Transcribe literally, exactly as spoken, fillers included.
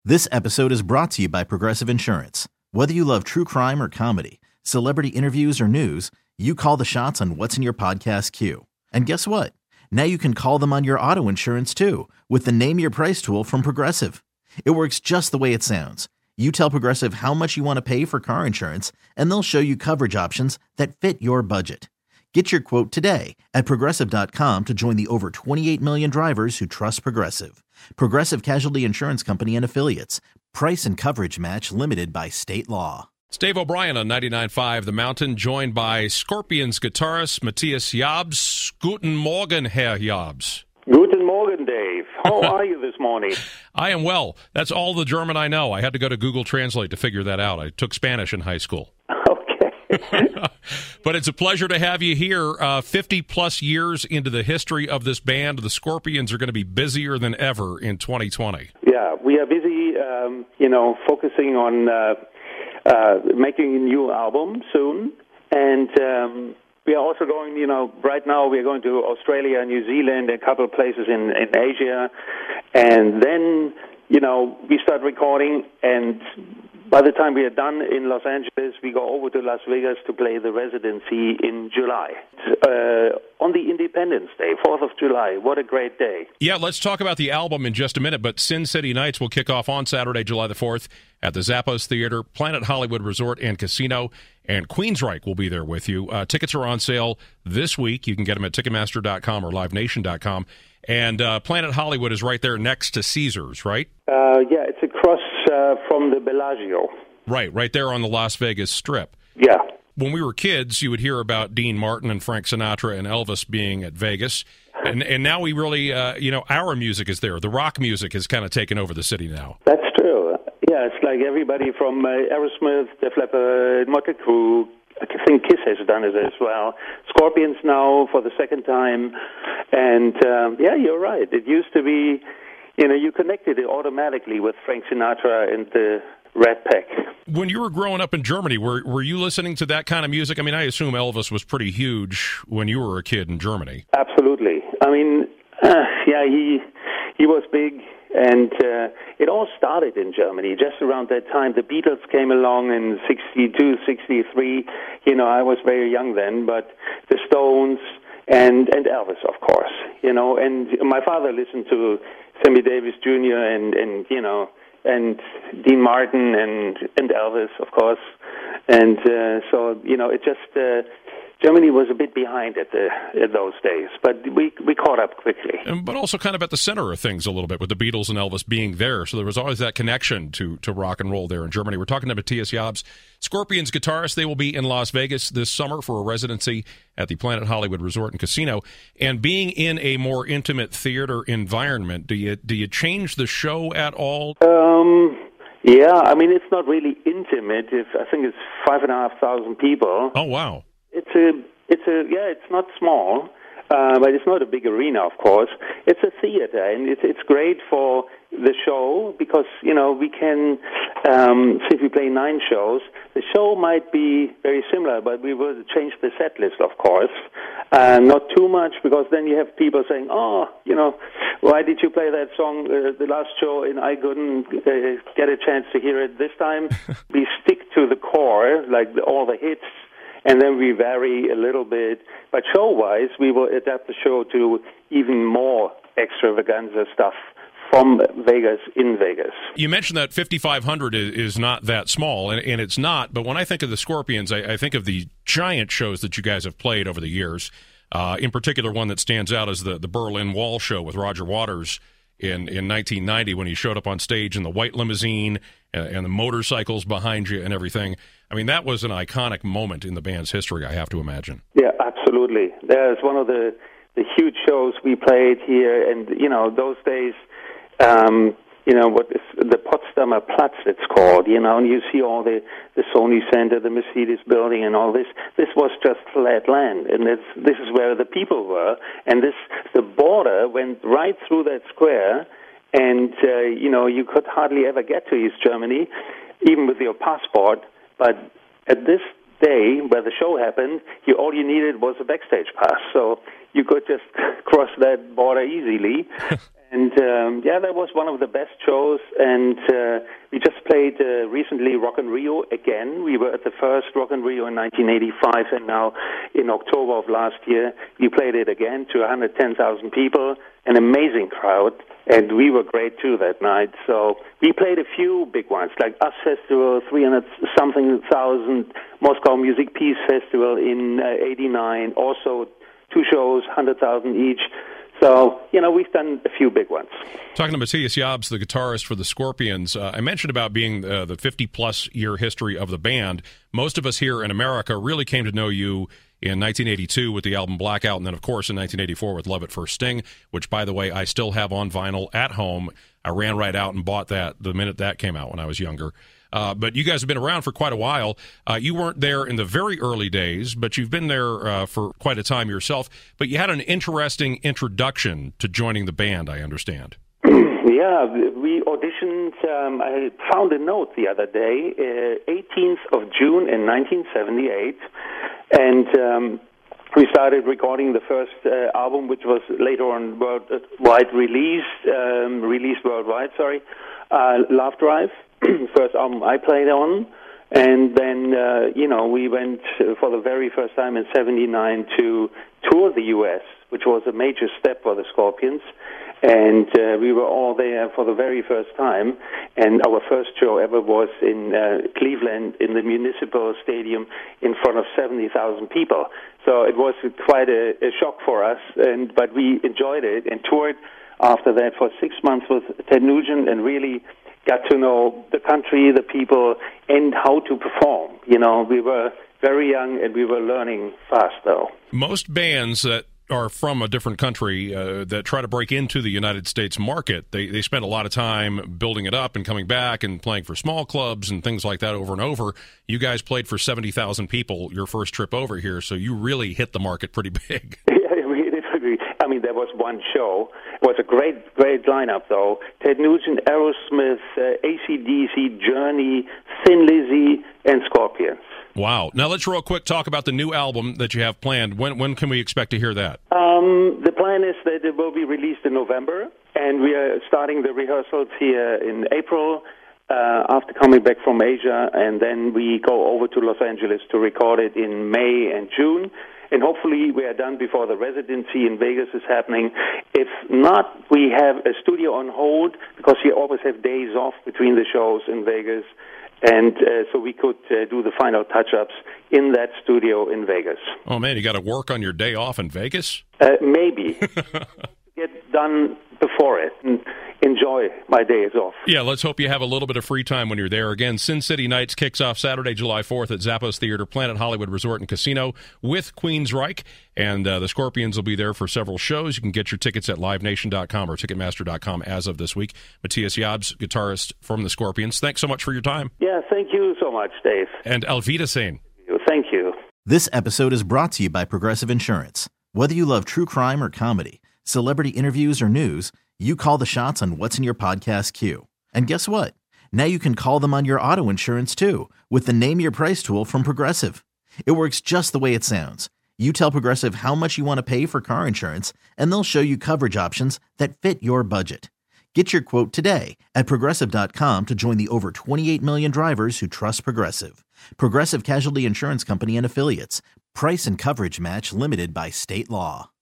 This episode is brought to you by Progressive Insurance. Whether you love true crime or comedy, celebrity interviews or news, you call the shots on what's in your podcast queue. And guess what? Now you can call them on your auto insurance too with the Name Your Price tool from Progressive. It works just the way it sounds. You tell Progressive how much you want to pay for car insurance, and they'll show you coverage options that fit your budget. Get your quote today at Progressive dot com to join the over twenty-eight million drivers who trust Progressive. Progressive Casualty Insurance Company and Affiliates. Price and coverage match limited by state law. It's Dave O'Brien on ninety-nine point five The Mountain, joined by Scorpions guitarist Matthias Jabs. Guten Morgen, Herr Jabs. Guten Morgen, Dave. How are you this morning? I am well. That's all the German I know. I had to go to Google Translate to figure that out. I took Spanish in high school. But it's a pleasure to have you here. Uh, fifty-plus years into the history of this band, the Scorpions are going to be busier than ever in twenty twenty. Yeah, we are busy, um, you know, focusing on uh, uh, making a new album soon. And um, we are also going, you know, right now we are going to Australia, New Zealand, a couple of places in, in Asia. And then, you know, we start recording, and by the time we are done in Los Angeles, we go over to Las Vegas to play the residency in July. Uh, on the Independence Day, fourth of July. What a great day. Yeah, let's talk about the album in just a minute, but Sin City Nights will kick off on Saturday, July the fourth at the Zappos Theater, Planet Hollywood Resort and Casino, and Queensryche will be there with you. Uh, tickets are on sale this week. You can get them at Ticketmaster dot com or Live Nation dot com. And uh, Planet Hollywood is right there next to Caesars, right? Uh, yeah, it's across uh, from the Bellagio. Right, right there on the Las Vegas Strip. Yeah. When we were kids, you would hear about Dean Martin and Frank Sinatra and Elvis being at Vegas. And and now we really, uh, you know, our music is there. The rock music has kind of taken over the city now. That's true. Yeah, it's like everybody from uh, Aerosmith, Def Leppard, Motley Crue. I think Kiss has done it as well. Scorpions now for the second time. And, um, yeah, you're right. It used to be, you know, you connected it automatically with Frank Sinatra and the Rat Pack. When you were growing up in Germany, were were you listening to that kind of music? I mean, I assume Elvis was pretty huge when you were a kid in Germany. Absolutely. I mean, uh, yeah, he he was big. And uh, it all started in Germany. Just around that time, the Beatles came along in sixty-two, sixty-three. You know, I was very young then, but the Stones and, and Elvis, of course. You know, and my father listened to Sammy Davis Junior and, and you know, and Dean Martin and, and Elvis, of course. And uh, so, you know, it just... Uh, Germany was a bit behind at, the, at those days, but we we caught up quickly. And, but also kind of at the center of things a little bit with the Beatles and Elvis being there, so there was always that connection to, to rock and roll there in Germany. We're talking to Matthias Jabs, Scorpions guitarist. They will be in Las Vegas this summer for a residency at the Planet Hollywood Resort and Casino. And being in a more intimate theater environment, do you do you change the show at all? Um, yeah, I mean, it's not really intimate. It's, I think it's five and a half thousand people. Oh, wow. It's a, it's a, yeah, it's not small, uh, but it's not a big arena, of course. It's a theater, and it's it's great for the show because, you know, we can, um, so if we play nine shows, the show might be very similar, but we will change the set list, of course. Uh, not too much, because then you have people saying, oh, you know, why did you play that song uh, the last show and I couldn't uh, get a chance to hear it this time? We stick to the core, like the, all the hits, and then we vary a little bit. But show-wise, we will adapt the show to even more extravaganza stuff from Vegas in Vegas. You mentioned that fifty-five hundred is, is not that small, and, and it's not. But when I think of the Scorpions, I, I think of the giant shows that you guys have played over the years. Uh, in particular, one that stands out is the, the Berlin Wall show with Roger Waters in, in nineteen ninety when he showed up on stage in the white limousine and, and the motorcycles behind you and everything. I mean, that was an iconic moment in the band's history, I have to imagine. Yeah, absolutely. There's one of the, the huge shows we played here, and, you know, those days, um, you know, what is the Potsdamer Platz, it's called, you know, and you see all the, the Sony Center, the Mercedes building and all this. This was just flat land, and this, this is where the people were, and this, the border went right through that square, and, uh, you know, you could hardly ever get to East Germany, even with your passport, but at this day where the show happened, you, all you needed was a backstage pass, so you could just cross that border easily. And, um, yeah, that was one of the best shows. And uh, we just played uh, recently Rock in Rio again. We were at the first Rock in Rio in nineteen eighty-five, and now in October of last year, we played it again to one hundred ten thousand people, an amazing crowd. And we were great, too, that night. So we played a few big ones, like US Festival, three hundred something thousand, Moscow Music Peace Festival in uh, eighty-nine, also two shows, one hundred thousand each. So, you know, we've done a few big ones. Talking to Matthias Jabs, the guitarist for the Scorpions, uh, I mentioned about being uh, the fifty-plus year history of the band. Most of us here in America really came to know you in nineteen eighty-two with the album Blackout, and then, of course, in nineteen eighty-four with Love at First Sting, which, by the way, I still have on vinyl at home. I ran right out and bought that the minute that came out when I was younger. Uh, but you guys have been around for quite a while. Uh, you weren't there in the very early days, but you've been there uh, for quite a time yourself. But you had an interesting introduction to joining the band, I understand. Yeah, we auditioned. Um, I found a note the other day, uh, eighteenth of June in nineteen seventy-eight, and um, we started recording the first uh, album, which was later on worldwide released, um, released worldwide, sorry, uh, Love Drive. First album I played on, and then, uh, you know, we went for the very first time in seventy-nine to tour the U S, which was a major step for the Scorpions, and uh, we were all there for the very first time, and our first show ever was in uh, Cleveland in the Municipal Stadium in front of seventy thousand people. So it was quite a, a shock for us, and but we enjoyed it and toured after that for six months with Ted Nugent and really got to know the country, the people, and how to perform. You know, we were very young and we were learning fast, though. Most bands that are from a different country uh, that try to break into the United States market, they, they spend a lot of time building it up and coming back and playing for small clubs and things like that over and over. You guys played for seventy thousand people your first trip over here, so you really hit the market pretty big. I mean, there was one show. It was a great, great lineup, though. Ted Nugent, Aerosmith, uh, A C D C, Journey, Thin Lizzy, and Scorpions. Wow. Now let's real quick talk about the new album that you have planned. When when can we expect to hear that? Um, the plan is that it will be released in November, and we are starting the rehearsals here in April uh, after coming back from Asia, and then we go over to Los Angeles to record it in May and June. And hopefully we are done before the residency in Vegas is happening. If not, we have a studio on hold because we always have days off between the shows in Vegas. And uh, so we could uh, do the final touch-ups in that studio in Vegas. Oh, man, you got to work on your day off in Vegas? Uh, maybe. Get done before it and enjoy my days off. Yeah, let's hope you have a little bit of free time when you're there. Again, Sin City Nights kicks off Saturday, July fourth at Zappos Theater, Planet Hollywood Resort and Casino with Queensryche, and uh, the Scorpions will be there for several shows. You can get your tickets at live nation dot com or ticketmaster dot com as of this week. Matthias Jabs, guitarist from the Scorpions, thanks so much for your time. Yeah, thank you so much, Dave. And Auf Wiedersehen. Thank you. This episode is brought to you by Progressive Insurance. Whether you love true crime or comedy, celebrity interviews or news, you call the shots on what's in your podcast queue. And guess what? Now you can call them on your auto insurance too with the Name Your Price tool from Progressive. It works just the way it sounds. You tell Progressive how much you want to pay for car insurance, and they'll show you coverage options that fit your budget. Get your quote today at Progressive dot com to join the over twenty-eight million drivers who trust Progressive. Progressive Casualty Insurance Company and Affiliates. Price and coverage match limited by state law.